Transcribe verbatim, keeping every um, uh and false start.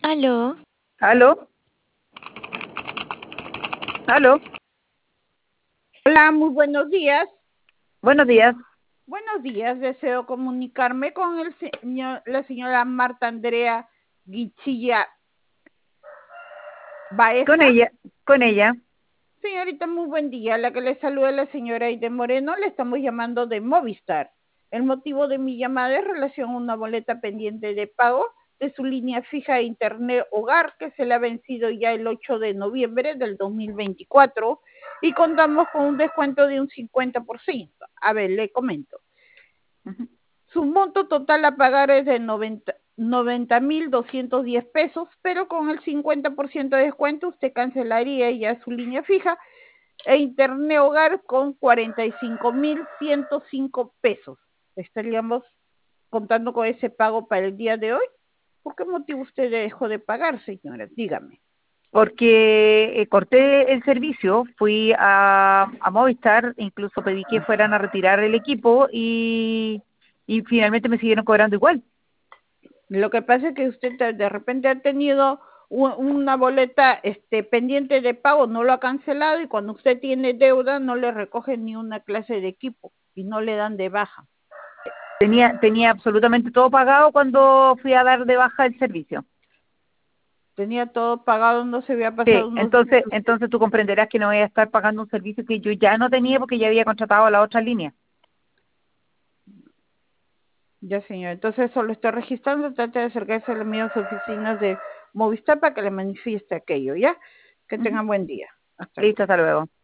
Aló. ¿Aló? ¿Aló? Hola, muy buenos días. Buenos días. Buenos días, deseo comunicarme con el señor, la señora Marta Andrea Guichilla Baeza. Con ella, con ella. Señorita, muy buen día. La que le saluda es la señora Aide Moreno. Le estamos llamando de Movistar. El motivo de mi llamada es relación a una boleta pendiente de pago de su línea fija de Internet Hogar, que se le ha vencido ya el ocho de noviembre del dos mil veinticuatro y contamos con un descuento de un cincuenta por ciento. A ver, le comento. Ujú. Su monto total a pagar es de noventa mil doscientos diez pesos, pero con el cincuenta por ciento de descuento usted cancelaría ya su línea fija e Internet Hogar con cuarenta y cinco mil ciento cinco pesos. Estaríamos contando con ese pago para el día de hoy. ¿Por qué motivo usted dejó de pagar, señora? Dígame. Porque eh, corté el servicio, fui a, a Movistar, incluso pedí que fueran a retirar el equipo y, y finalmente me siguieron cobrando igual. Lo que pasa es que usted de repente ha tenido una boleta este, pendiente de pago, no lo ha cancelado y cuando usted tiene deuda no le recogen ni una clase de equipo y no le dan de baja. Tenía, tenía absolutamente todo pagado cuando fui a dar de baja el servicio. Tenía todo pagado, no se había Sí, pasado unos entonces, días. entonces tú comprenderás que no voy a estar pagando un servicio que yo ya no tenía porque ya había contratado a la otra línea. Ya, señor. Entonces eso lo estoy registrando. Trate de acercarse a las mismas oficinas de Movistar para que le manifieste aquello, ¿ya? Que Ujú. tengan buen día. Hasta luego. Listo, hasta luego.